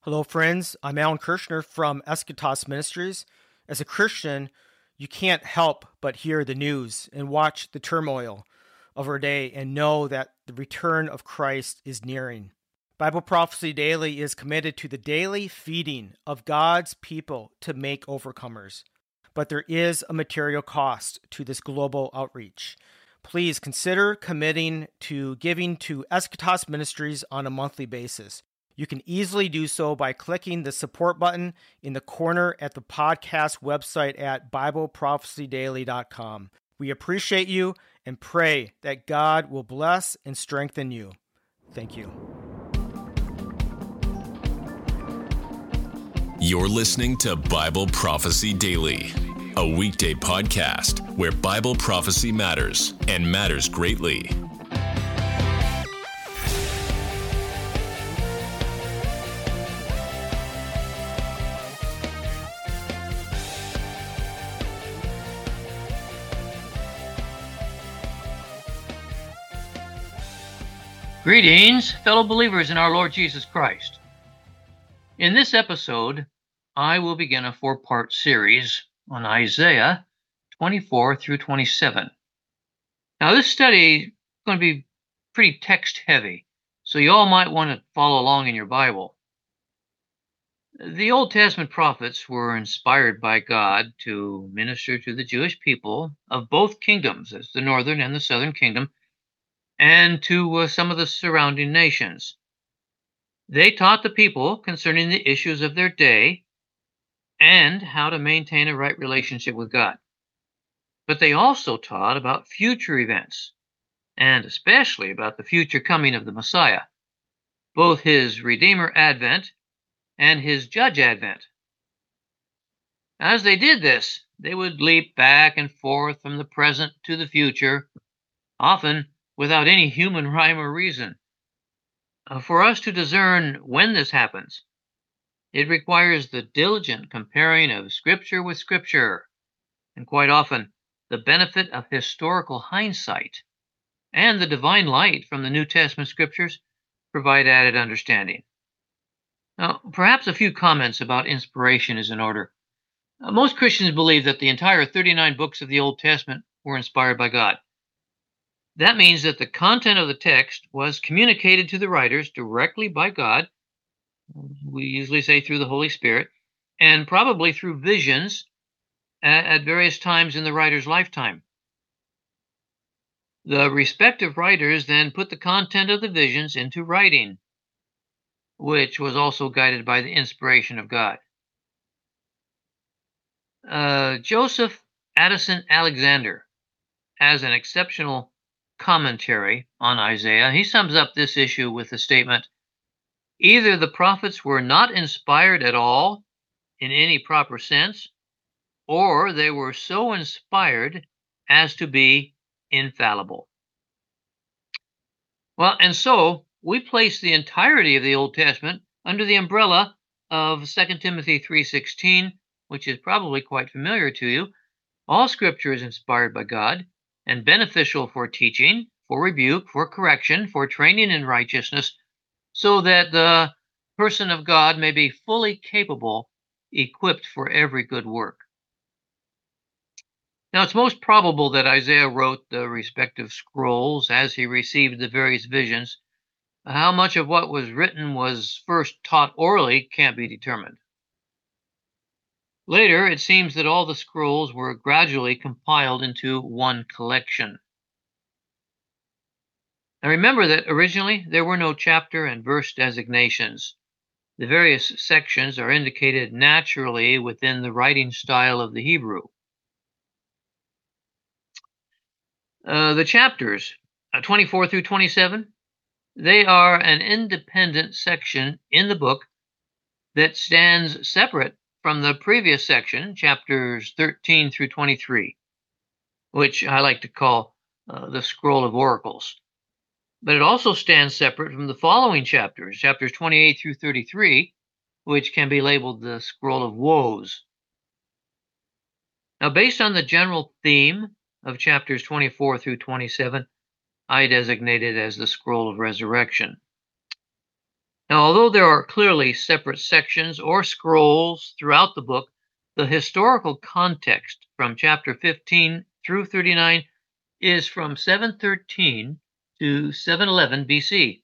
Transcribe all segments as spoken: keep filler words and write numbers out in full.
Hello, friends. I'm Alan Kirshner from Eschatos Ministries. As a Christian, you can't help but hear the news and watch the turmoil of our day and know that the return of Christ is nearing. Bible Prophecy Daily is committed to the daily feeding of God's people to make overcomers. But there is a material cost to this global outreach. Please consider committing to giving to Eschatos Ministries on a monthly basis. You can easily do so by clicking the support button in the corner at the podcast website at Bible Prophecy Daily dot com. We appreciate you and pray that God will bless and strengthen you. Thank you. You're listening to Bible Prophecy Daily, a weekday podcast where Bible prophecy matters and matters greatly. Greetings, fellow believers in our Lord Jesus Christ. In this episode, I will begin a four-part series on Isaiah twenty-four through twenty-seven. Now, this study is going to be pretty text-heavy, so you all might want to follow along in your Bible. The Old Testament prophets were inspired by God to minister to the Jewish people of both kingdoms, as the northern and the southern kingdom, and to uh, some of the surrounding nations. They taught the people concerning the issues of their day and how to maintain a right relationship with God. But they also taught about future events, and especially about the future coming of the Messiah, both his Redeemer advent and his Judge advent. As they did this, they would leap back and forth from the present to the future, often without any human rhyme or reason. Uh, for us to discern when this happens, it requires the diligent comparing of Scripture with Scripture, and quite often the benefit of historical hindsight and the divine light from the New Testament Scriptures provide added understanding. Now, perhaps a few comments about inspiration is in order. Uh, most Christians believe that the entire thirty-nine books of the Old Testament were inspired by God. That means that the content of the text was communicated to the writers directly by God. We usually say through the Holy Spirit, and probably through visions at, at various times in the writer's lifetime. The respective writers then put the content of the visions into writing, which was also guided by the inspiration of God. Uh, Joseph Addison Alexander has an exceptional commentary on Isaiah. He sums up this issue with the statement, either the prophets were not inspired at all in any proper sense, or they were so inspired as to be infallible. Well, and so we place the entirety of the Old Testament under the umbrella of Second Timothy three sixteen, which is probably quite familiar to you. All Scripture is inspired by God and beneficial for teaching, for rebuke, for correction, for training in righteousness, so that the person of God may be fully capable, equipped for every good work. Now, it's most probable that Isaiah wrote the respective scrolls as he received the various visions. How much of what was written was first taught orally can't be determined. Later, it seems that all the scrolls were gradually compiled into one collection. Now remember that originally there were no chapter and verse designations. The various sections are indicated naturally within the writing style of the Hebrew. Uh, the chapters, uh, twenty-four through twenty-seven, they are an independent section in the book that stands separate from the previous section, chapters thirteen through twenty-three, which I like to call uh, the Scroll of Oracles. But it also stands separate from the following chapters, chapters twenty-eight through thirty-three, which can be labeled the Scroll of Woes. Now, based on the general theme of chapters twenty-four through twenty-seven, I designate it as the Scroll of Resurrection. Now, although there are clearly separate sections or scrolls throughout the book, the historical context from chapter fifteen through thirty-nine is from seven thirteen to seven eleven B C.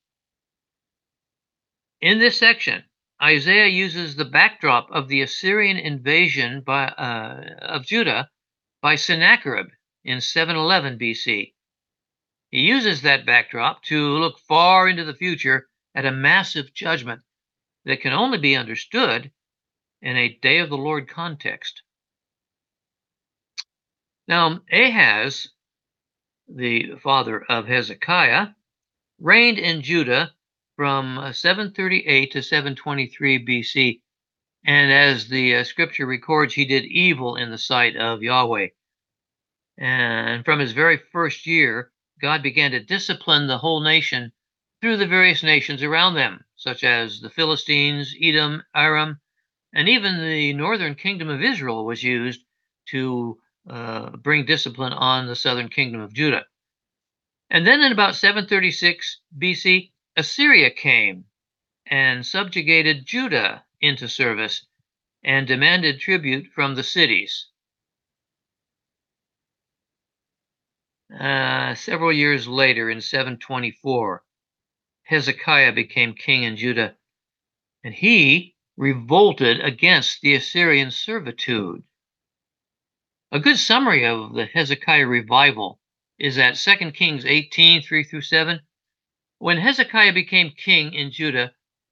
In this section, Isaiah uses the backdrop of the Assyrian invasion by, uh, of Judah by Sennacherib in seven eleven B C. He uses that backdrop to look far into the future at a massive judgment that can only be understood in a Day of the Lord context. Now, Ahaz, the father of Hezekiah, reigned in Judah from seven thirty-eight to seven twenty-three B C. And as the uh, scripture records, he did evil in the sight of Yahweh. And from his very first year, God began to discipline the whole nation through the various nations around them, such as the Philistines, Edom, Aram, and even the northern kingdom of Israel was used to uh, bring discipline on the southern kingdom of Judah. And then in about seven thirty-six B C, Assyria came and subjugated Judah into service and demanded tribute from the cities. Uh, several years later, in seven twenty-four, Hezekiah became king in Judah, and he revolted against the Assyrian servitude. A good summary of the Hezekiah revival is at Second Kings eighteen, three through seven. When Hezekiah became king in Judah,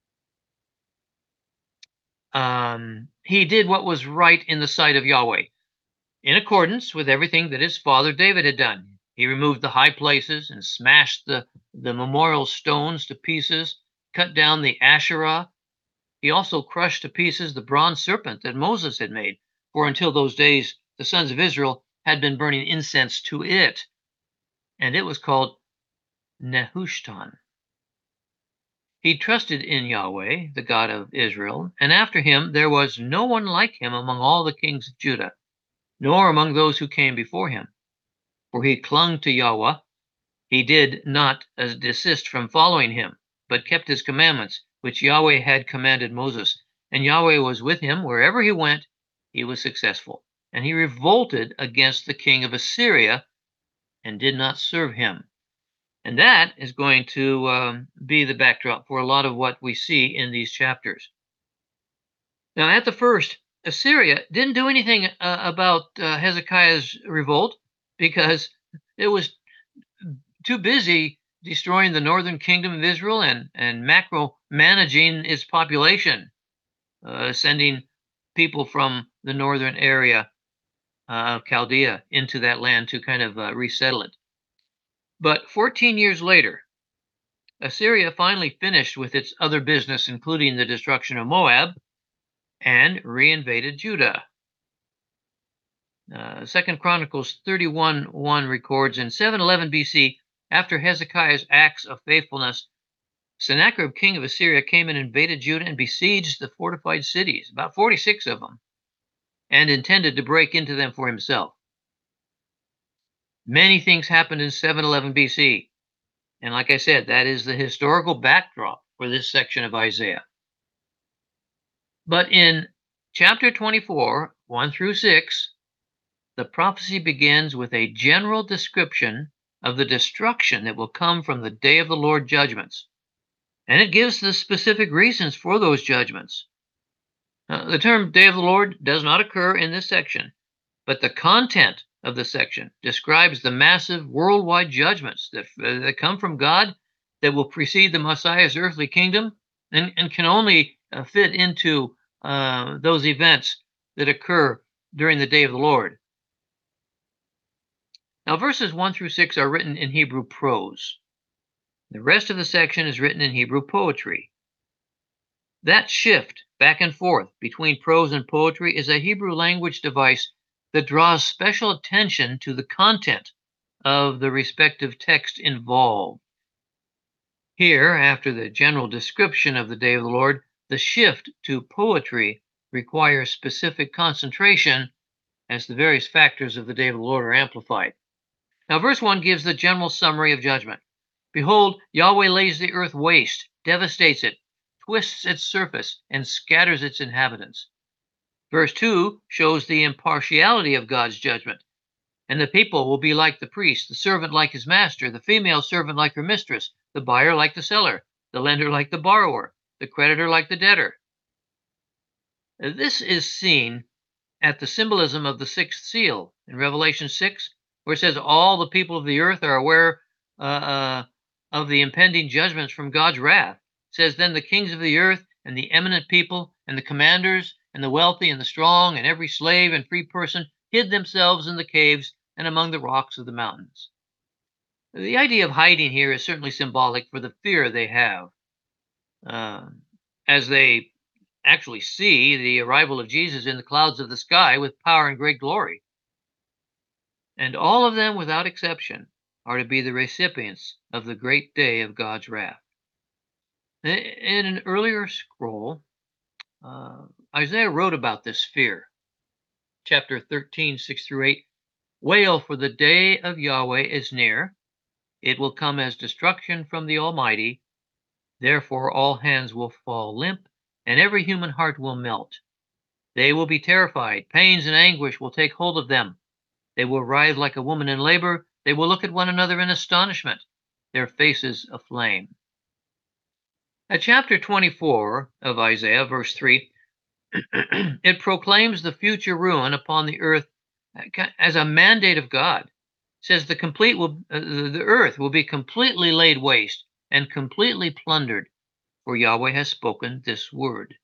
um, he did what was right in the sight of Yahweh, in accordance with everything that his father David had done. He removed the high places and smashed the, the memorial stones to pieces, cut down the Asherah. He also crushed to pieces the bronze serpent that Moses had made, for until those days the sons of Israel had been burning incense to it, and it was called Nehushtan. He trusted in Yahweh, the God of Israel, and after him there was no one like him among all the kings of Judah, nor among those who came before him. For he clung to Yahweh. He did not uh, desist from following him, but kept his commandments, which Yahweh had commanded Moses. And Yahweh was with him wherever he went. He was successful. And he revolted against the king of Assyria and did not serve him. And that is going to um, be the backdrop for a lot of what we see in these chapters. Now, at the first, Assyria didn't do anything uh, about uh, Hezekiah's revolt, because it was too busy destroying the northern kingdom of Israel and, and macro managing its population, uh, sending people from the northern area uh, of Chaldea into that land to kind of uh, resettle it. But fourteen years later, Assyria finally finished with its other business, including the destruction of Moab, and reinvaded Judah. Uh, Second Chronicles thirty-one one records in seven eleven B C, after Hezekiah's acts of faithfulness, Sennacherib, king of Assyria, came and invaded Judah and besieged the fortified cities, about forty-six of them, and intended to break into them for himself. Many things happened in seven eleven B C, and like I said, that is the historical backdrop for this section of Isaiah. But in chapter twenty-four, one through six, the prophecy begins with a general description of the destruction that will come from the day of the Lord judgments. And it gives the specific reasons for those judgments. Uh, the term day of the Lord does not occur in this section, but the content of the section describes the massive worldwide judgments that, uh, that come from God that will precede the Messiah's earthly kingdom and, and can only uh, fit into uh, those events that occur during the day of the Lord. Now, verses one through six are written in Hebrew prose. The rest of the section is written in Hebrew poetry. That shift back and forth between prose and poetry is a Hebrew language device that draws special attention to the content of the respective text involved. Here, after the general description of the day of the Lord, the shift to poetry requires specific concentration as the various factors of the day of the Lord are amplified. Now, verse one gives the general summary of judgment. Behold, Yahweh lays the earth waste, devastates it, twists its surface, and scatters its inhabitants. Verse two shows the impartiality of God's judgment. And the people will be like the priest, the servant like his master, the female servant like her mistress, the buyer like the seller, the lender like the borrower, the creditor like the debtor. This is seen at the symbolism of the sixth seal in Revelation six, where it says all the people of the earth are aware uh, uh, of the impending judgments from God's wrath. It says, then the kings of the earth and the eminent people and the commanders and the wealthy and the strong and every slave and free person hid themselves in the caves and among the rocks of the mountains. The idea of hiding here is certainly symbolic for the fear they have uh, as they actually see the arrival of Jesus in the clouds of the sky with power and great glory. And all of them, without exception, are to be the recipients of the great day of God's wrath. In an earlier scroll, uh, Isaiah wrote about this fear. Chapter thirteen, six through eight. Wail, for the day of Yahweh is near. It will come as destruction from the Almighty. Therefore all hands will fall limp, and every human heart will melt. They will be terrified. Pains and anguish will take hold of them. They will writhe like a woman in labor. They will look at one another in astonishment, their faces aflame. At chapter twenty-four of Isaiah, verse three, it proclaims the future ruin upon the earth as a mandate of God. It says the complete will, uh, the earth will be completely laid waste and completely plundered, for Yahweh has spoken this word.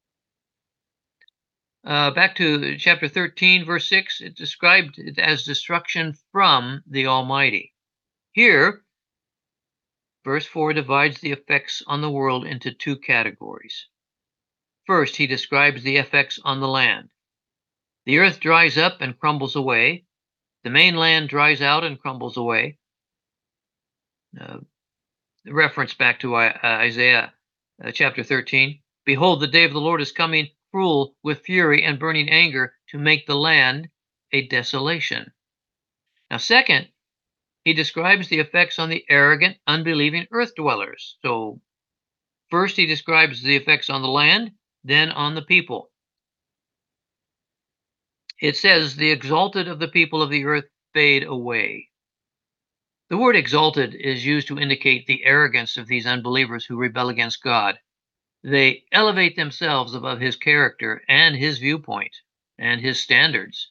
Uh, back to chapter thirteen, verse six, it described it as destruction from the Almighty. Here, verse four divides the effects on the world into two categories. First, he describes the effects on the land. The earth dries up and crumbles away. The mainland dries out and crumbles away. Uh, reference back to uh, Isaiah uh, chapter thirteen. Behold, the day of the Lord is coming, cruel with fury and burning anger, to make the land a desolation. Now, second, he describes the effects on the arrogant, unbelieving earth dwellers. So, first he describes the effects on the land, then on the people. It says, the exalted of the people of the earth fade away. The word exalted is used to indicate the arrogance of these unbelievers who rebel against God. They elevate themselves above his character and his viewpoint and his standards.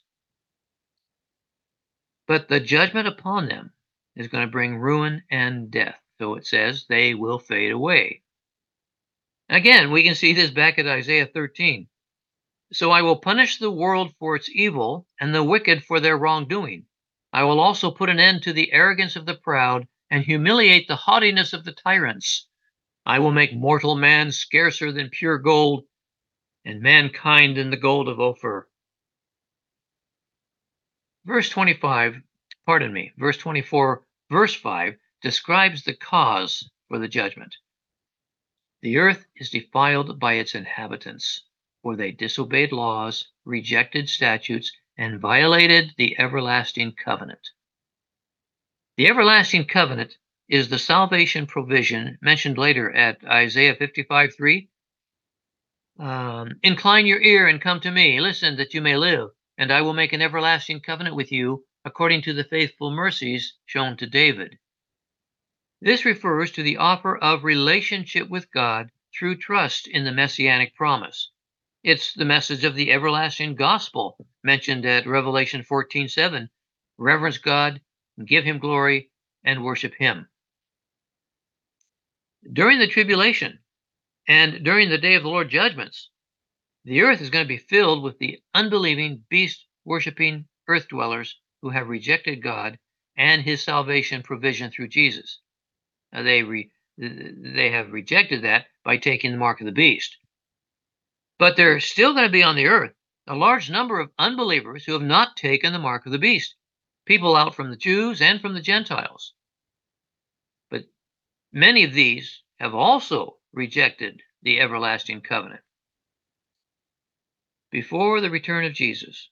But the judgment upon them is going to bring ruin and death. So it says they will fade away. Again, we can see this back at Isaiah thirteen. So I will punish the world for its evil and the wicked for their wrongdoing. I will also put an end to the arrogance of the proud and humiliate the haughtiness of the tyrants. I will make mortal man scarcer than pure gold, and mankind than the gold of Ophir. Verse twenty-five, pardon me, verse twenty-four, verse five describes the cause for the judgment. The earth is defiled by its inhabitants, for they disobeyed laws, rejected statutes, and violated the everlasting covenant. The everlasting covenant is the salvation provision mentioned later at Isaiah fifty-five three. Um, Incline your ear and come to me. Listen that you may live, and I will make an everlasting covenant with you according to the faithful mercies shown to David. This refers to the offer of relationship with God through trust in the messianic promise. It's the message of the everlasting gospel mentioned at Revelation fourteen seven. Reverence God, give him glory, and worship him. During the tribulation and during the day of the Lord judgments, the earth is going to be filled with the unbelieving, beast-worshiping earth dwellers who have rejected God and his salvation provision through Jesus. Now, they, re, they have rejected that by taking the mark of the beast. But they're still going to be on the earth a large number of unbelievers who have not taken the mark of the beast, people out from the Jews and from the Gentiles. But many of these have also rejected the everlasting covenant. Before the return of Jesus,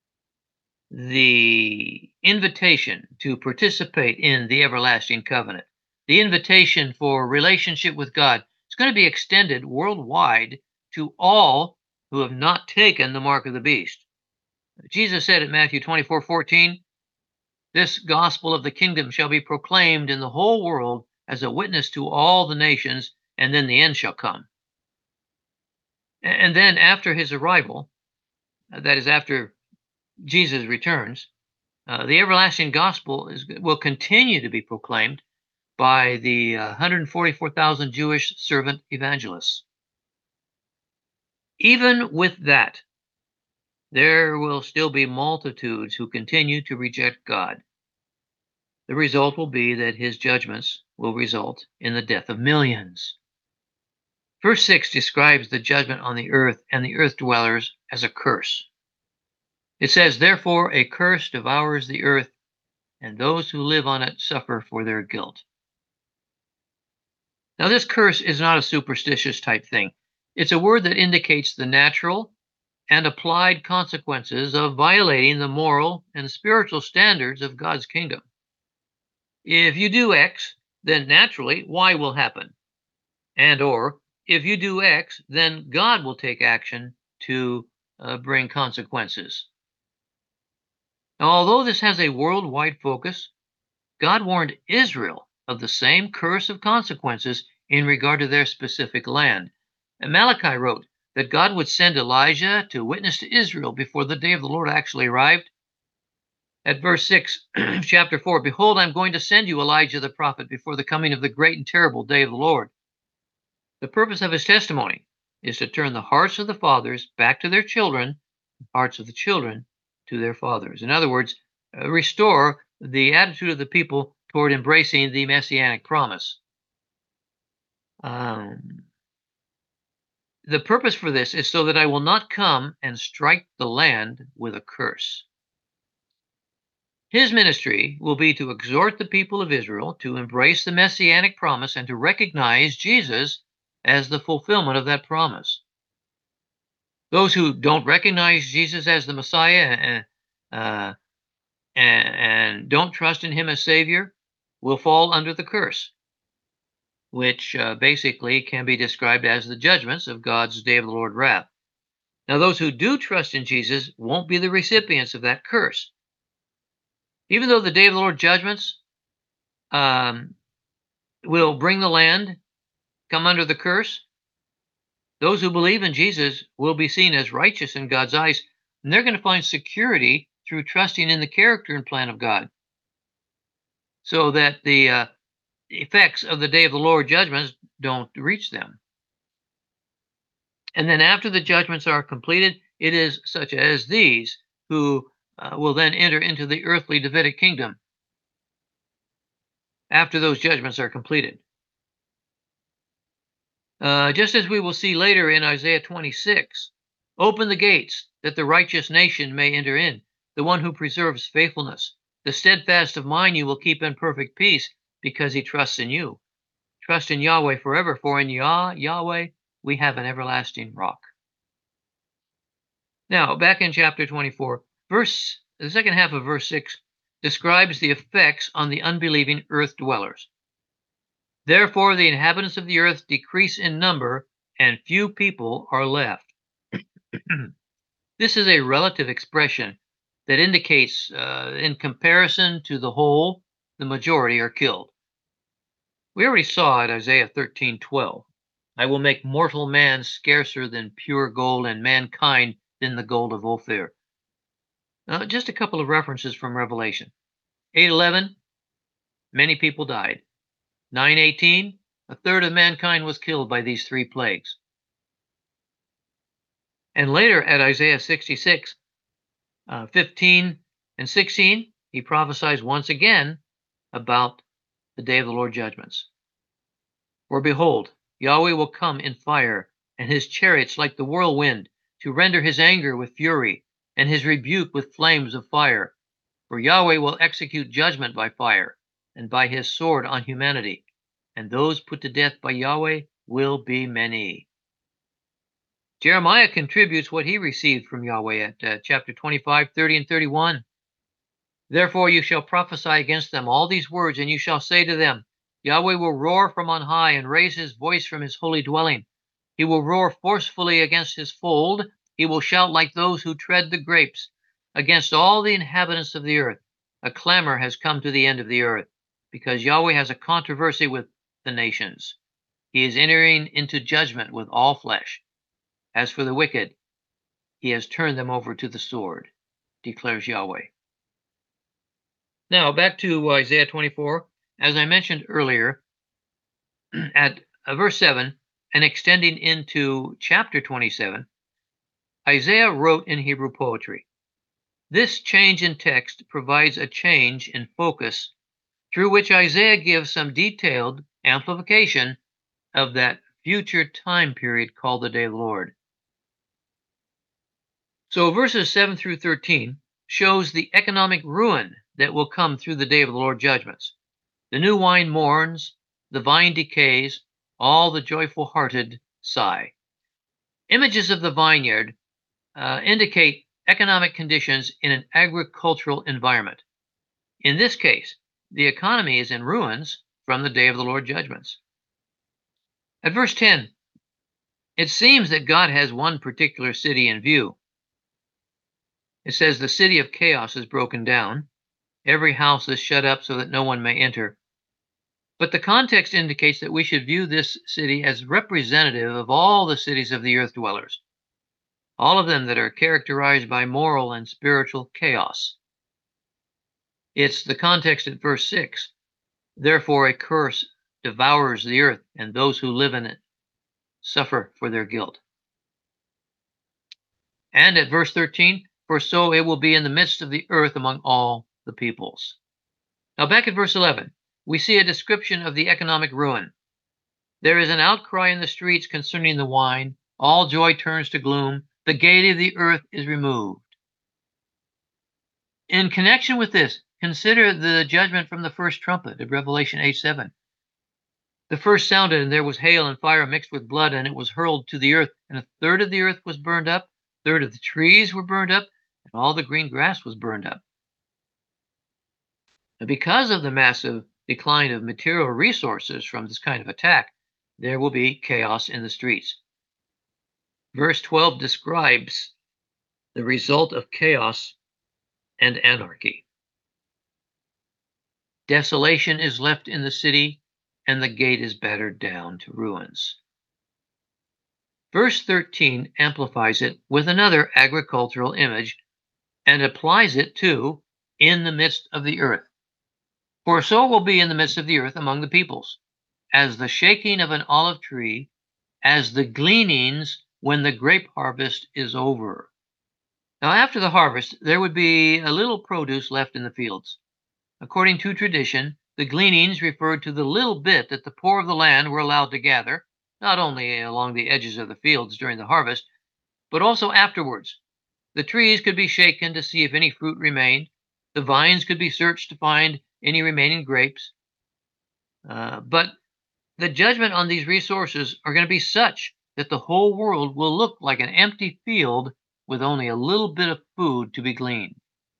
the invitation to participate in the everlasting covenant, the invitation for relationship with God, is going to be extended worldwide to all who have not taken the mark of the beast. Jesus said in Matthew twenty-four fourteen, "This gospel of the kingdom shall be proclaimed in the whole world as a witness to all the nations, and then the end shall come." And then after his arrival, that is after Jesus returns, uh, the everlasting gospel is, will continue to be proclaimed by the uh, one hundred forty-four thousand Jewish servant evangelists. Even with that, there will still be multitudes who continue to reject God. The result will be that his judgments will result in the death of millions. Verse six describes the judgment on the earth and the earth dwellers as a curse. It says, "Therefore a curse devours the earth, and those who live on it suffer for their guilt." Now, this curse is not a superstitious type thing. It's a word that indicates the natural and applied consequences of violating the moral and spiritual standards of God's kingdom. If you do X, then naturally Y will happen. And or, if you do X, then God will take action to uh, bring consequences. Now, although this has a worldwide focus, God warned Israel of the same curse of consequences in regard to their specific land. And Malachi wrote that God would send Elijah to witness to Israel before the day of the Lord actually arrived. At verse six, chapter four, "Behold, I'm going to send you Elijah the prophet before the coming of the great and terrible day of the Lord." The purpose of his testimony is to turn the hearts of the fathers back to their children, the hearts of the children to their fathers. In other words, uh, restore the attitude of the people toward embracing the messianic promise. Um, the purpose for this is so that I will not come and strike the land with a curse. His ministry will be to exhort the people of Israel to embrace the messianic promise and to recognize Jesus as the fulfillment of that promise. Those who don't recognize Jesus as the Messiah and, uh, and, and don't trust in him as Savior will fall under the curse, which uh, basically can be described as the judgments of God's day of the Lord wrath. Now, those who do trust in Jesus won't be the recipients of that curse. Even though the day of the Lord judgments um, will bring the land come under the curse, those who believe in Jesus will be seen as righteous in God's eyes, and they're going to find security through trusting in the character and plan of God, so that the uh, effects of the day of the Lord judgments don't reach them. And then after the judgments are completed, it is such as these who uh, will then enter into the earthly Davidic kingdom after those judgments are completed. Uh, just as we will see later in Isaiah twenty-six, "Open the gates, that the righteous nation may enter in, the one who preserves faithfulness. The steadfast of mind you will keep in perfect peace, because he trusts in you. Trust in Yahweh forever, for in Yah, Yahweh, we have an everlasting rock." Now, back in chapter twenty-four, verse the second half of verse six describes the effects on the unbelieving earth dwellers. "Therefore the inhabitants of the earth decrease in number, and few people are left." This is a relative expression that indicates, uh, in comparison to the whole, the majority are killed. We already saw at Isaiah thirteen twelve, "I will make mortal man scarcer than pure gold, and mankind than the gold of Ophir." Uh, just a couple of references from Revelation. eight eleven, many people died. nine eighteen, a third of mankind was killed by these three plagues. And later at Isaiah sixty-six, uh, fifteen and sixteen, he prophesies once again about the day of the Lord judgments. "For behold, Yahweh will come in fire, and his chariots like the whirlwind, to render his anger with fury, and his rebuke with flames of fire. For Yahweh will execute judgment by fire, and by his sword on humanity, and those put to death by Yahweh will be many." Jeremiah contributes what he received from Yahweh at uh, chapter twenty-five, thirty, and thirty-one. "Therefore you shall prophesy against them all these words, and you shall say to them, Yahweh will roar from on high and raise his voice from his holy dwelling. He will roar forcefully against his fold. He will shout like those who tread the grapes against all the inhabitants of the earth. A clamor has come to the end of the earth, because Yahweh has a controversy with the nations. He is entering into judgment with all flesh. As for the wicked, he has turned them over to the sword, declares Yahweh. Now, back to Isaiah twenty-four. As I mentioned earlier, at verse seven, and extending into chapter twenty-seven, Isaiah wrote in Hebrew poetry. This change in text provides a change in focus through which Isaiah gives some detailed amplification of that future time period called the day of the Lord. So verses seven through thirteen shows the economic ruin that will come through the day of the Lord judgments. The new wine mourns, the vine decays, all the joyful-hearted sigh. Images of the vineyard uh, indicate economic conditions in an agricultural environment. In this case, the economy is in ruins from the day of the Lord judgments. At verse ten, it seems that God has one particular city in view. It says, the city of chaos is broken down. Every house is shut up so that no one may enter. But the context indicates that we should view this city as representative of all the cities of the earth dwellers, all of them that are characterized by moral and spiritual chaos. It's the context at verse six. Therefore, a curse devours the earth, and those who live in it suffer for their guilt. And at verse thirteen, for so it will be in the midst of the earth among all the peoples. Now, back at verse eleven, we see a description of the economic ruin. There is an outcry in the streets concerning the wine. All joy turns to gloom. The gaiety of the earth is removed. In connection with this, consider the judgment from the first trumpet of Revelation eight seven. The first sounded, and there was hail and fire mixed with blood, and it was hurled to the earth, and a third of the earth was burned up, a third of the trees were burned up, and all the green grass was burned up. Now, because of the massive decline of material resources from this kind of attack, there will be chaos in the streets. Verse twelve describes the result of chaos and anarchy. Desolation is left in the city, and the gate is battered down to ruins. Verse thirteen amplifies it with another agricultural image and applies it to in the midst of the earth. For so will be in the midst of the earth among the peoples, as the shaking of an olive tree, as the gleanings when the grape harvest is over. Now, after the harvest, there would be a little produce left in the fields. According to tradition, the gleanings referred to the little bit that the poor of the land were allowed to gather, not only along the edges of the fields during the harvest, but also afterwards. The trees could be shaken to see if any fruit remained. The vines could be searched to find any remaining grapes. Uh, but the judgment on these resources are going to be such that the whole world will look like an empty field with only a little bit of food to be gleaned.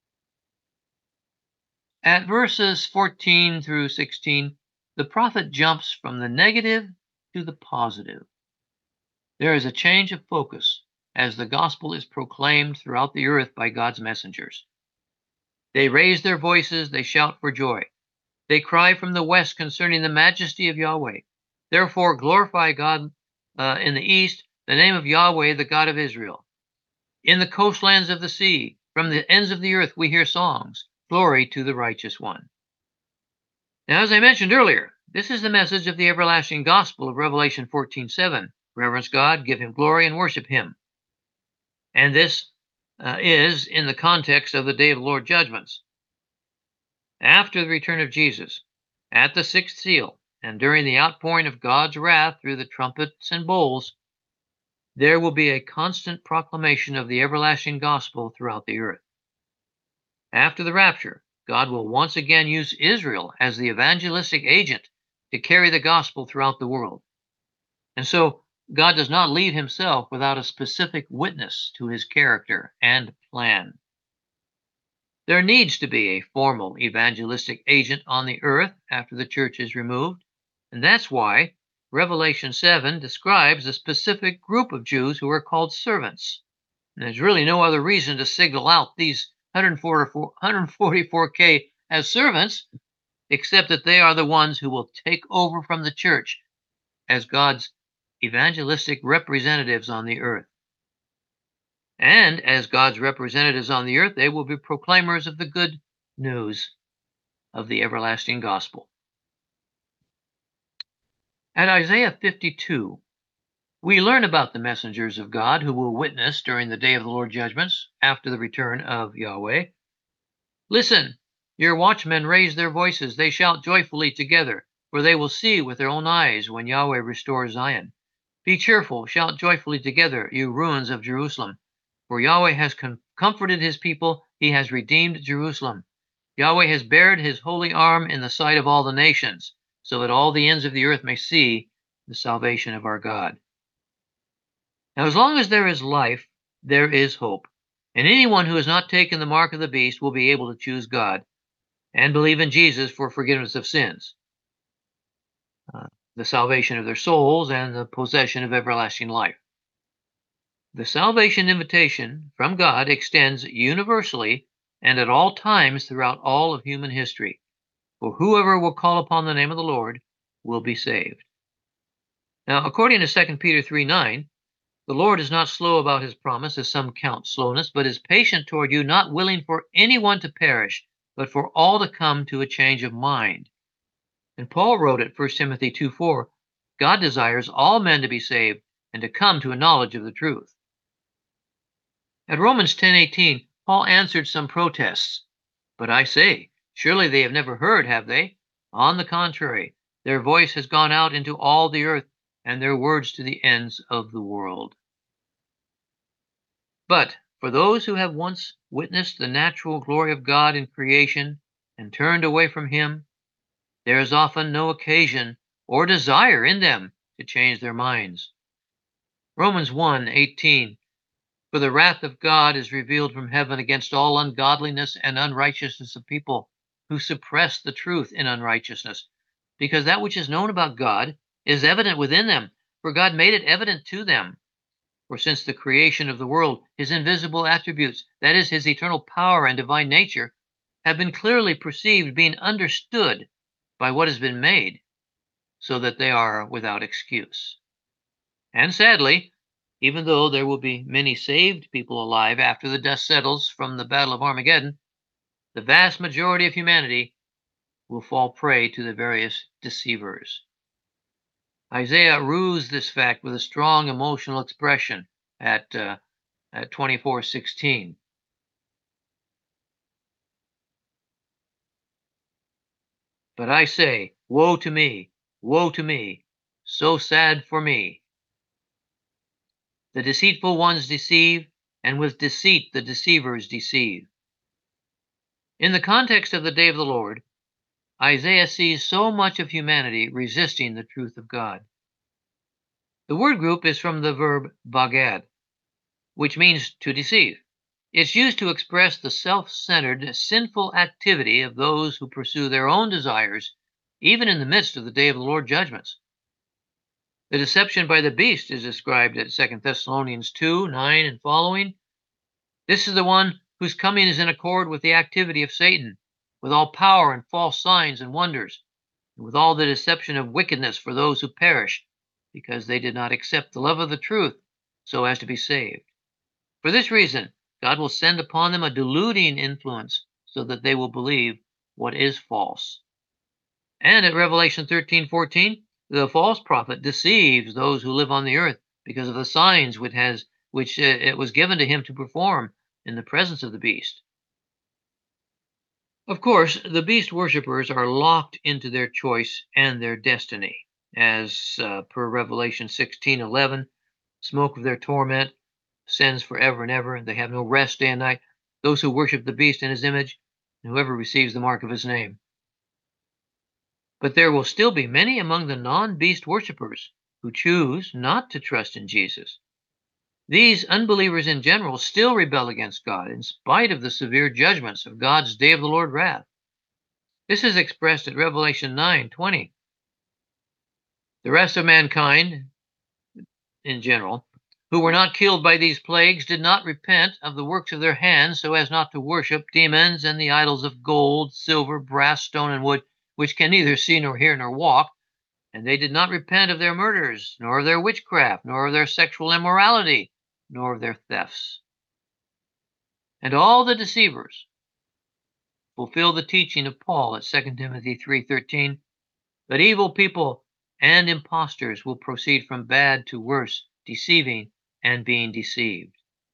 At verses fourteen through sixteen, the prophet jumps from the negative to the positive. There is a change of focus as the gospel is proclaimed throughout the earth by God's messengers. They raise their voices, they shout for joy. They cry from the west concerning the majesty of Yahweh. Therefore glorify God uh, in the east, the name of Yahweh, the God of Israel. In the coastlands of the sea, from the ends of the earth, we hear songs. Glory to the righteous one. Now, as I mentioned earlier, this is the message of the everlasting gospel of Revelation fourteen seven. Reverence God, give him glory, and worship him. And this uh, is in the context of the day of the Lord judgments. After the return of Jesus, at the sixth seal, and during the outpouring of God's wrath through the trumpets and bowls, there will be a constant proclamation of the everlasting gospel throughout the earth. After the rapture, God will once again use Israel as the evangelistic agent to carry the gospel throughout the world. And so, God does not leave himself without a specific witness to his character and plan. There needs to be a formal evangelistic agent on the earth after the church is removed. And that's why Revelation seven describes a specific group of Jews who are called servants. And there's really no other reason to signal out these one hundred forty-four K as servants, except that they are the ones who will take over from the church as God's evangelistic representatives on the earth. And as God's representatives on the earth, they will be proclaimers of the good news of the everlasting gospel. At Isaiah fifty-two, we learn about the messengers of God who will witness during the day of the Lord's judgments after the return of Yahweh. Listen, your watchmen raise their voices. They shout joyfully together, for they will see with their own eyes when Yahweh restores Zion. Be cheerful, shout joyfully together, you ruins of Jerusalem. For Yahweh has com- comforted his people. He has redeemed Jerusalem. Yahweh has bared his holy arm in the sight of all the nations, so that all the ends of the earth may see the salvation of our God. Now, as long as there is life, there is hope. And anyone who has not taken the mark of the beast will be able to choose God and believe in Jesus for forgiveness of sins, uh, the salvation of their souls, and the possession of everlasting life. The salvation invitation from God extends universally and at all times throughout all of human history. For whoever will call upon the name of the Lord will be saved. Now, according to Second Peter three nine, the Lord is not slow about his promise, as some count slowness, but is patient toward you, not willing for anyone to perish, but for all to come to a change of mind. And Paul wrote at First Timothy two four, God desires all men to be saved and to come to a knowledge of the truth. At Romans ten eighteen, Paul answered some protests. But I say, surely they have never heard, have they? On the contrary, their voice has gone out into all the earth, and their words to the ends of the world. But for those who have once witnessed the natural glory of God in creation and turned away from him, there is often no occasion or desire in them to change their minds. Romans one eighteen, for the wrath of God is revealed from heaven against all ungodliness and unrighteousness of people who suppress the truth in unrighteousness, because that which is known about God is evident within them, for God made it evident to them. For since the creation of the world, his invisible attributes, that is, his eternal power and divine nature, have been clearly perceived, being understood by what has been made, so that they are without excuse. And sadly, even though there will be many saved people alive after the dust settles from the Battle of Armageddon, the vast majority of humanity will fall prey to the various deceivers. Isaiah rues this fact with a strong emotional expression at, uh, at twenty-four sixteen. But I say, woe to me, woe to me, so sad for me. The deceitful ones deceive, and with deceit the deceivers deceive. In the context of the day of the Lord, Isaiah sees so much of humanity resisting the truth of God. The word group is from the verb bagad, which means to deceive. It's used to express the self-centered, sinful activity of those who pursue their own desires, even in the midst of the day of the Lord's judgments. The deception by the beast is described at Second Thessalonians two nine and following. This is the one whose coming is in accord with the activity of Satan, with all power and false signs and wonders, and with all the deception of wickedness for those who perish, because they did not accept the love of the truth so as to be saved. For this reason, God will send upon them a deluding influence so that they will believe what is false. And at Revelation thirteen fourteen, the false prophet deceives those who live on the earth because of the signs which, has, which uh, it was given to him to perform in the presence of the beast. Of course, the beast worshippers are locked into their choice and their destiny, as uh, per Revelation sixteen eleven, smoke of their torment ascends forever and ever, and they have no rest day and night, those who worship the beast in his image, and whoever receives the mark of his name. But there will still be many among the non-beast worshippers who choose not to trust in Jesus. These unbelievers in general still rebel against God in spite of the severe judgments of God's day of the Lord wrath. This is expressed at Revelation nine twenty. The rest of mankind, in general, who were not killed by these plagues, did not repent of the works of their hands so as not to worship demons and the idols of gold, silver, brass, stone, and wood, which can neither see nor hear nor walk. And they did not repent of their murders, nor of their witchcraft, nor of their sexual immorality, nor of their thefts. And all the deceivers fulfill the teaching of Paul at Second Timothy three thirteen, but evil people and impostors will proceed from bad to worse, deceiving and being deceived.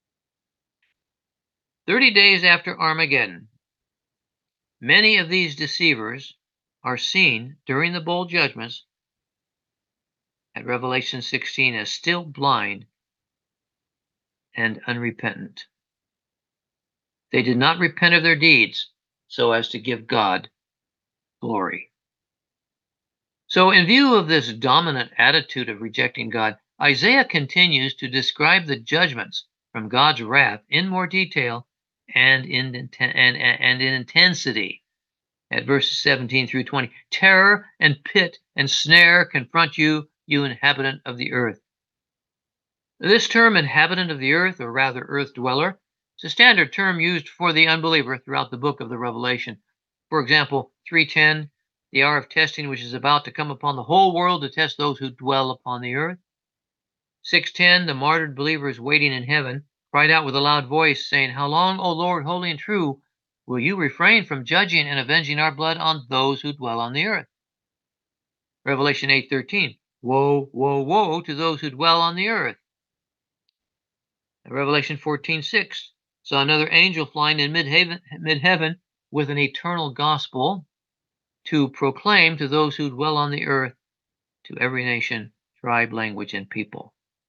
Thirty days after Armageddon, many of these deceivers are seen during the bowl judgments at Revelation sixteen as still blind and unrepentant. They did not repent of their deeds so as to give God glory. So, in view of this dominant attitude of rejecting God, Isaiah continues to describe the judgments from God's wrath in more detail and in, and, and in intensity. At verses seventeen through twenty, terror and pit and snare confront you, you inhabitant of the earth. This term, inhabitant of the earth, or rather earth dweller, is a standard term used for the unbeliever throughout the book of the Revelation. For example, three ten, the hour of testing which is about to come upon the whole world to test those who dwell upon the earth. six ten, the martyred believers waiting in heaven cried out with a loud voice, saying, How long, O Lord, holy and true, will you refrain from judging and avenging our blood on those who dwell on the earth? Revelation eight thirteen, Woe, woe, woe to those who dwell on the earth. Revelation fourteen six, saw another angel flying in mid-heaven, mid-heaven with an eternal gospel to proclaim to those who dwell on the earth, to every nation, tribe, language, and people.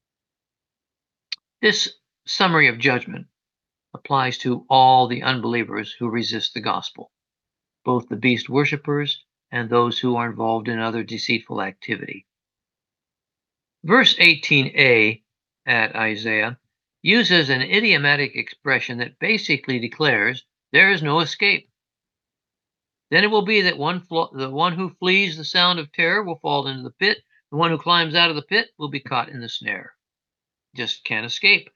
This summary of judgment applies to all the unbelievers who resist the gospel, both the beast worshippers and those who are involved in other deceitful activity. Verse eighteen a at Isaiah uses an idiomatic expression that basically declares there is no escape. Then it will be that one the one who flees the sound of terror will fall into the pit. The one who climbs out of the pit will be caught in the snare. Just can't escape.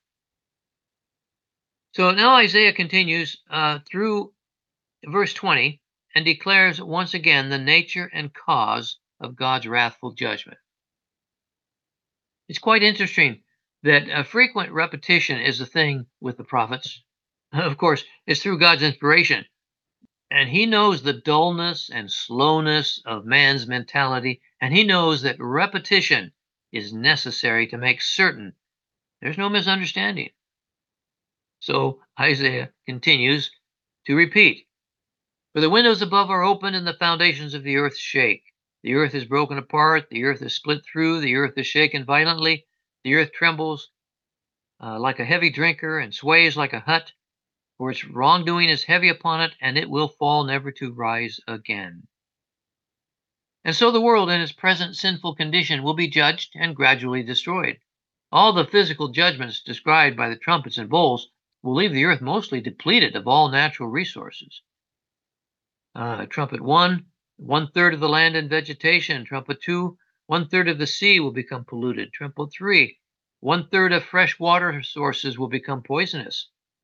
So now Isaiah continues uh, through verse twenty and declares once again the nature and cause of God's wrathful judgment. It's quite interesting that a frequent repetition is the thing with the prophets. Of course, it's through God's inspiration. And he knows the dullness and slowness of man's mentality, and he knows that repetition is necessary to make certain there's no misunderstanding. So Isaiah continues to repeat, For the windows above are open, and the foundations of the earth shake. The earth is broken apart, the earth is split through, the earth is shaken violently, the earth trembles uh, like a heavy drinker and sways like a hut. For its wrongdoing is heavy upon it, and it will fall never to rise again. And so the world in its present sinful condition will be judged and gradually destroyed. All the physical judgments described by the trumpets and bowls will leave the earth mostly depleted of all natural resources. Uh, trumpet one, one-third of the land and vegetation. Trumpet two, one-third of the sea will become polluted. Trumpet three, one-third of fresh water sources will become poisonous.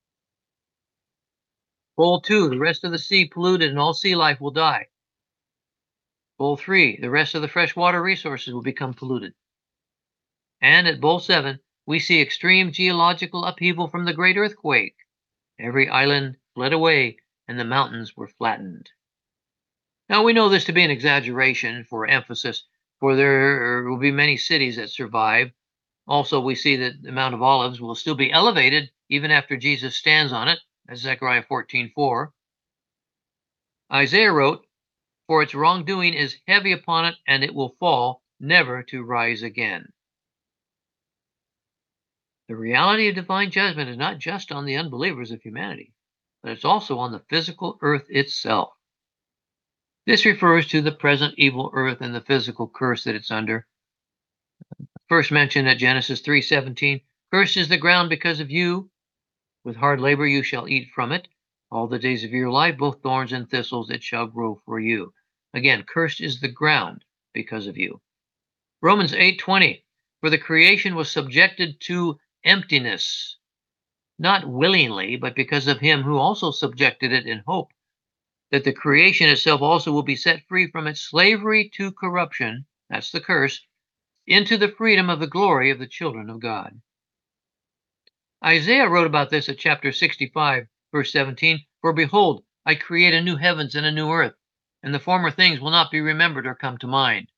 Bowl two, the rest of the sea polluted and all sea life will die. Bowl three, the rest of the freshwater resources will become polluted. And at bowl seven, we see extreme geological upheaval from the great earthquake. Every island fled away and the mountains were flattened. Now we know this to be an exaggeration for emphasis, for there will be many cities that survive. Also, we see that the Mount of Olives will still be elevated even after Jesus stands on it. That's Zechariah fourteen four. Isaiah wrote, For its wrongdoing is heavy upon it, and it will fall, never to rise again. The reality of divine judgment is not just on the unbelievers of humanity, but it's also on the physical earth itself. This refers to the present evil earth and the physical curse that it's under. First mentioned at Genesis three seventeen, Cursed is the ground because of you. With hard labor you shall eat from it. All the days of your life, both thorns and thistles, it shall grow for you. Again, cursed is the ground because of you. Romans eight twenty, for the creation was subjected to emptiness, not willingly, but because of him who also subjected it in hope, that the creation itself also will be set free from its slavery to corruption, that's the curse, into the freedom of the glory of the children of God. Isaiah wrote about this at chapter sixty-five, verse seventeen, for behold, I create a new heavens and a new earth, and the former things will not be remembered or come to mind.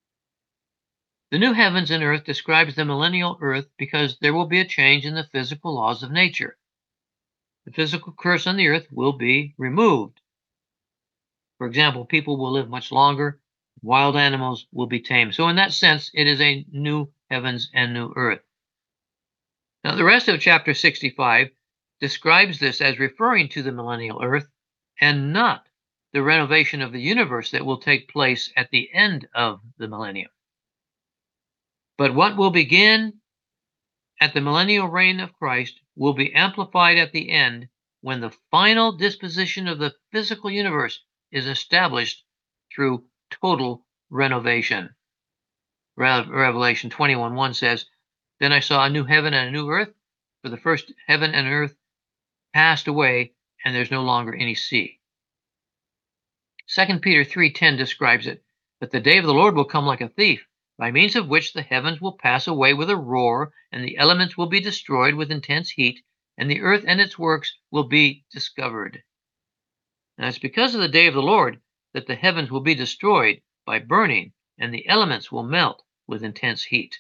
The new heavens and earth describes the millennial earth because there will be a change in the physical laws of nature. The physical curse on the earth will be removed. For example, people will live much longer, wild animals will be tamed. So in that sense, it is a new heavens and new earth. Now, the rest of chapter sixty-five describes this as referring to the millennial earth and not the renovation of the universe that will take place at the end of the millennium. But what will begin at the millennial reign of Christ will be amplified at the end when the final disposition of the physical universe is established through total renovation. Revelation twenty-one one says, then I saw a new heaven and a new earth, for the first heaven and earth passed away, and there's no longer any sea. Second Peter three ten describes it, but the day of the Lord will come like a thief, by means of which the heavens will pass away with a roar, and the elements will be destroyed with intense heat, and the earth and its works will be discovered. Now it's because of the day of the Lord that the heavens will be destroyed by burning, and the elements will melt with intense heat.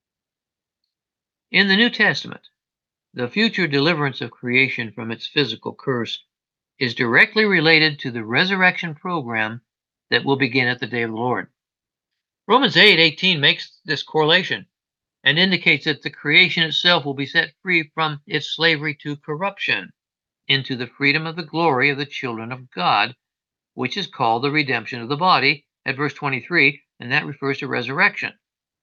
In the New Testament, the future deliverance of creation from its physical curse is directly related to the resurrection program that will begin at the day of the Lord. Romans eight eighteen makes this correlation and indicates that the creation itself will be set free from its slavery to corruption into the freedom of the glory of the children of God, which is called the redemption of the body at verse twenty-three, and that refers to resurrection.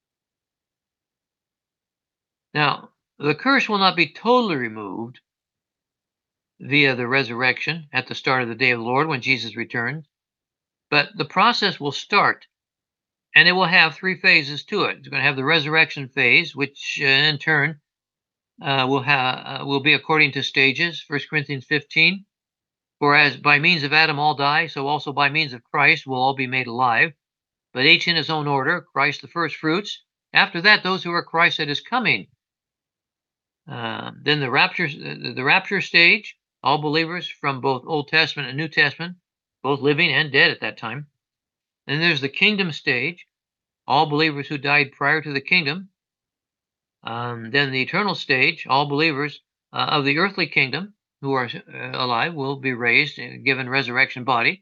Now, the curse will not be totally removed via the resurrection at the start of the day of the Lord when Jesus returns, but the process will start, and it will have three phases to it. It's going to have the resurrection phase, which uh, in turn uh, will, ha- uh, will be according to stages. First Corinthians fifteen, for as by means of Adam all die, so also by means of Christ will all be made alive, but each in his own order, Christ the first fruits. After that, those who are Christ at his coming. Uh, then the rapture, the, the rapture stage, all believers from both Old Testament and New Testament, both living and dead at that time. Then there's the kingdom stage, all believers who died prior to the kingdom. Um, then the eternal stage, all believers uh, of the earthly kingdom who are uh, alive will be raised and given resurrection body.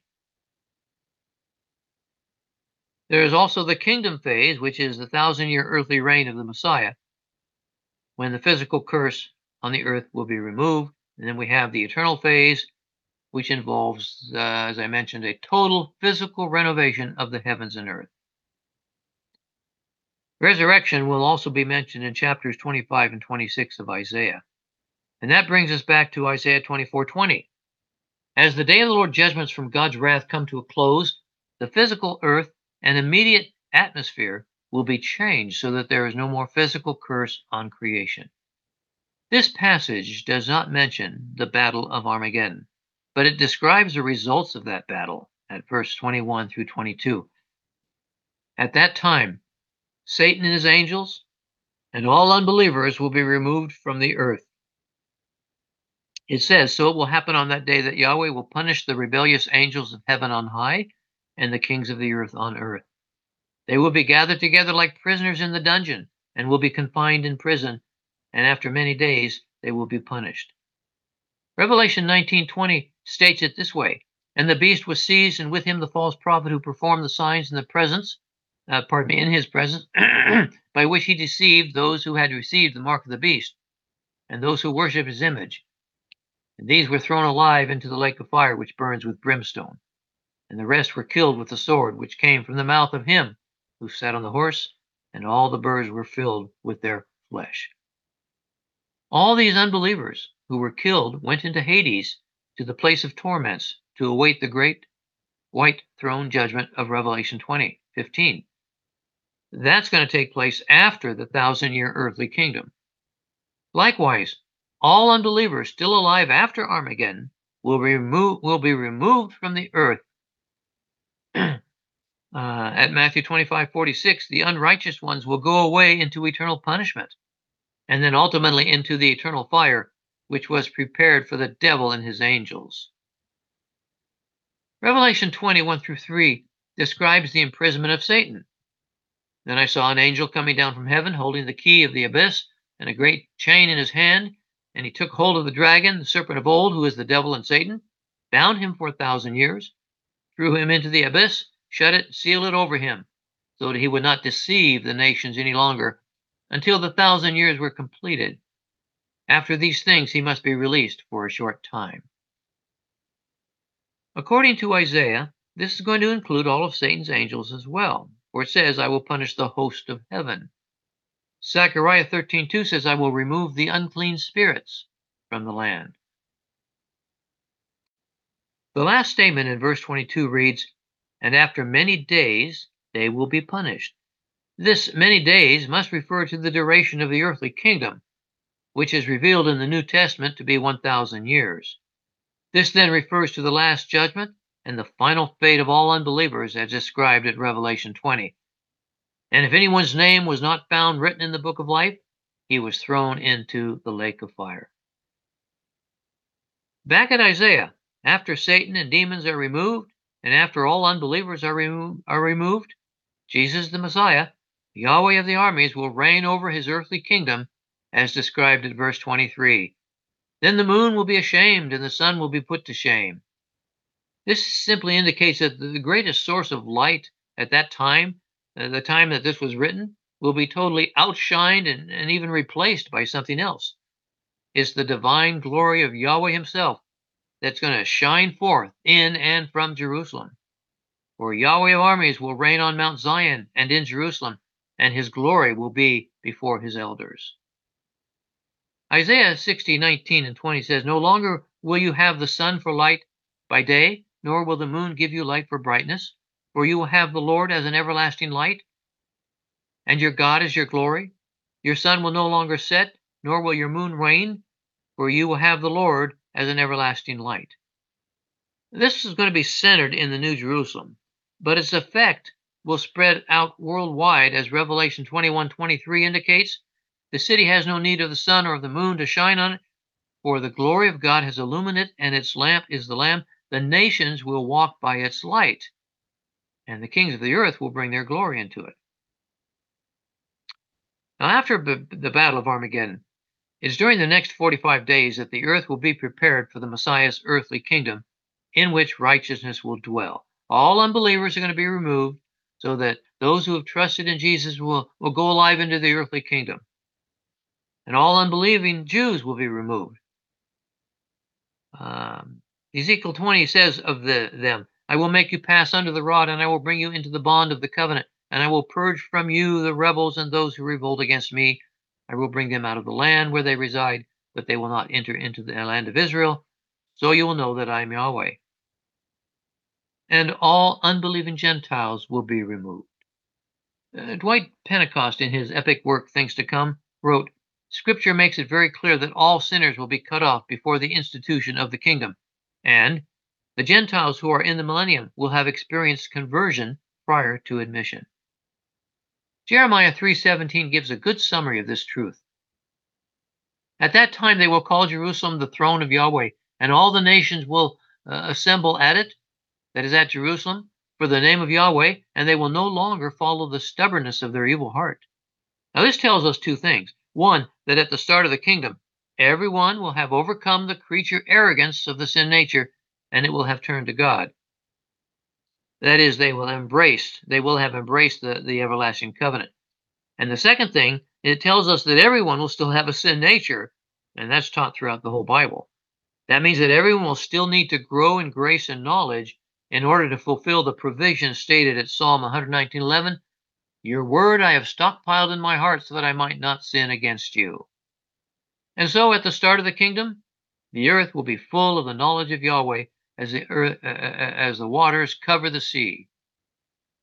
There is also the kingdom phase, which is the thousand-year earthly reign of the Messiah, when the physical curse on the earth will be removed. And then we have the eternal phase, which involves, uh, as I mentioned, a total physical renovation of the heavens and earth. Resurrection will also be mentioned in chapters twenty-five and twenty-six of Isaiah. And that brings us back to Isaiah twenty-four twenty. As the day of the Lord's judgments from God's wrath come to a close, the physical earth and immediate atmosphere will be changed so that there is no more physical curse on creation. This passage does not mention the Battle of Armageddon, but it describes the results of that battle at verse twenty-one through twenty-two. At that time, Satan and his angels and all unbelievers will be removed from the earth. It says, so it will happen on that day that Yahweh will punish the rebellious angels of heaven on high and the kings of the earth on earth. They will be gathered together like prisoners in the dungeon and will be confined in prison, and after many days they will be punished. Revelation nineteen twenty states it this way, and the beast was seized, and with him the false prophet who performed the signs in the presence, uh, pardon me, in his presence, by which he deceived those who had received the mark of the beast, and those who worship his image. And these were thrown alive into the lake of fire, which burns with brimstone. And the rest were killed with the sword, which came from the mouth of him who sat on the horse, and all the birds were filled with their flesh. All these unbelievers who were killed went into Hades, to the place of torments, to await the great white throne judgment of Revelation twenty fifteen. That's going to take place after the thousand-year earthly kingdom. Likewise, all unbelievers still alive after Armageddon will be removed, will be removed from the earth. uh, at Matthew twenty-five forty-six, the unrighteous ones will go away into eternal punishment, and then ultimately into the eternal fire, which was prepared for the devil and his angels. Revelation twenty-one through three describes the imprisonment of Satan. Then I saw an angel coming down from heaven, holding the key of the abyss and a great chain in his hand, and he took hold of the dragon, the serpent of old, who is the devil and Satan, bound him for a thousand years, threw him into the abyss, shut it, sealed it over him, so that he would not deceive the nations any longer until the thousand years were completed. After these things, he must be released for a short time. According to Isaiah, this is going to include all of Satan's angels as well, for it says, I will punish the host of heaven. Zechariah thirteen two says, I will remove the unclean spirits from the land. The last statement in verse twenty-two reads, and after many days they will be punished. This many days must refer to the duration of the earthly kingdom, which is revealed in the New Testament to be one thousand years. This then refers to the last judgment and the final fate of all unbelievers as described at Revelation twenty. And if anyone's name was not found written in the book of life, he was thrown into the lake of fire. Back at Isaiah, after Satan and demons are removed, and after all unbelievers are, remo- are removed, Jesus the Messiah, Yahweh of the armies, will reign over his earthly kingdom as described at verse twenty-three. Then the moon will be ashamed and the sun will be put to shame. This simply indicates that the greatest source of light at that time, uh, the time that this was written, will be totally outshined and, and even replaced by something else. It's the divine glory of Yahweh himself that's going to shine forth in and from Jerusalem. For Yahweh of armies will reign on Mount Zion and in Jerusalem, and his glory will be before his elders. Isaiah sixty nineteen and twenty says, no longer will you have the sun for light by day, nor will the moon give you light for brightness, for you will have the Lord as an everlasting light, and your God as your glory. Your sun will no longer set, nor will your moon wane, for you will have the Lord as an everlasting light. This is going to be centered in the New Jerusalem, but its effect will spread out worldwide, as Revelation twenty-one twenty-three indicates. The city has no need of the sun or of the moon to shine on it, for the glory of God has illuminated it, and its lamp is the Lamb. The nations will walk by its light, and the kings of the earth will bring their glory into it. Now, after b- the Battle of Armageddon, it's during the next forty-five days that the earth will be prepared for the Messiah's earthly kingdom, in which righteousness will dwell. All unbelievers are going to be removed, so that those who have trusted in Jesus will, will go alive into the earthly kingdom. And all unbelieving Jews will be removed. Um, Ezekiel twenty says of the, them, I will make you pass under the rod, and I will bring you into the bond of the covenant, and I will purge from you the rebels and those who revolt against me. I will bring them out of the land where they reside, but they will not enter into the land of Israel. So you will know that I am Yahweh. And all unbelieving Gentiles will be removed. Uh, Dwight Pentecost, in his epic work, Things to Come, wrote, Scripture makes it very clear that all sinners will be cut off before the institution of the kingdom, and the Gentiles who are in the millennium will have experienced conversion prior to admission. Jeremiah three seventeen gives a good summary of this truth. At that time they will call Jerusalem the throne of Yahweh, and all the nations will uh, assemble at it, that is at Jerusalem, for the name of Yahweh, and they will no longer follow the stubbornness of their evil heart. Now this tells us two things. One, that at the start of the kingdom, everyone will have overcome the creature arrogance of the sin nature, and it will have turned to God. That is, they will embrace, they will have embraced the, the everlasting covenant. And the second thing, it tells us that everyone will still have a sin nature, and that's taught throughout the whole Bible. That means that everyone will still need to grow in grace and knowledge in order to fulfill the provisions stated at Psalm one nineteen eleven. Your word I have stockpiled in my heart so that I might not sin against you. And so at the start of the kingdom, the earth will be full of the knowledge of Yahweh as the earth, uh, as the waters cover the sea.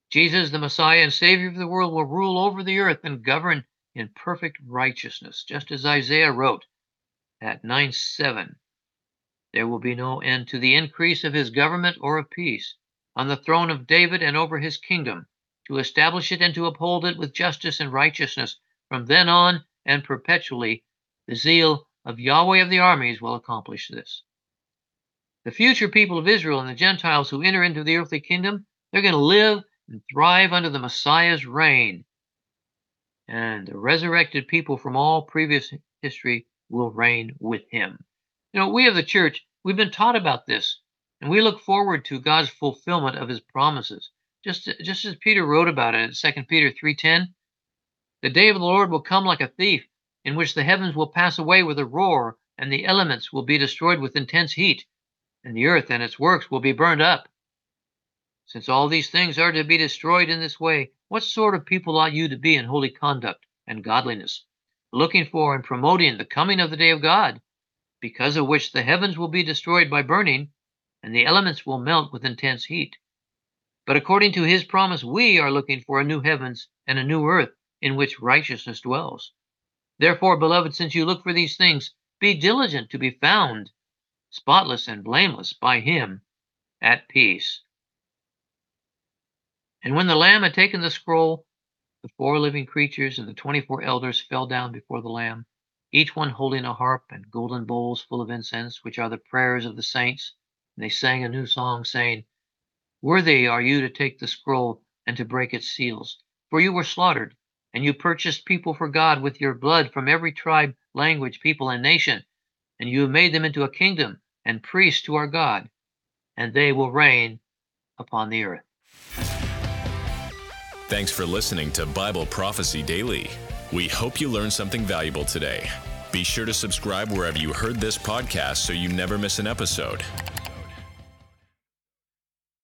Jesus, the Messiah and Savior of the world, will rule over the earth and govern in perfect righteousness, just as Isaiah wrote at nine seven. There will be no end to the increase of his government or of peace on the throne of David and over his kingdom, to establish it and to uphold it with justice and righteousness from then on and perpetually. The zeal of Yahweh of the armies will accomplish this. The future people of Israel and the Gentiles who enter into the earthly kingdom, they're going to live and thrive under the Messiah's reign. And the resurrected people from all previous history will reign with him. You know, we of the church, we've been taught about this, and we look forward to God's fulfillment of his promises. Just, just as Peter wrote about it in Second Peter three ten, the day of the Lord will come like a thief, in which the heavens will pass away with a roar, and the elements will be destroyed with intense heat, and the earth and its works will be burned up. Since all these things are to be destroyed in this way, what sort of people ought you to be in holy conduct and godliness, looking for and promoting the coming of the day of God, because of which the heavens will be destroyed by burning, and the elements will melt with intense heat? But according to his promise, we are looking for a new heavens and a new earth in which righteousness dwells. Therefore, beloved, since you look for these things, be diligent to be found spotless and blameless by him at peace. And when the Lamb had taken the scroll, the four living creatures and the twenty-four elders fell down before the Lamb, each one holding a harp and golden bowls full of incense, which are the prayers of the saints. And they sang a new song, saying, Worthy are you to take the scroll and to break its seals, for you were slaughtered, and you purchased people for God with your blood from every tribe, language, people, and nation, and you have made them into a kingdom and priests to our God, and they will reign upon the earth. Thanks for listening to Bible Prophecy Daily. We hope you learned something valuable today. Be sure to subscribe wherever you heard this podcast so you never miss an episode.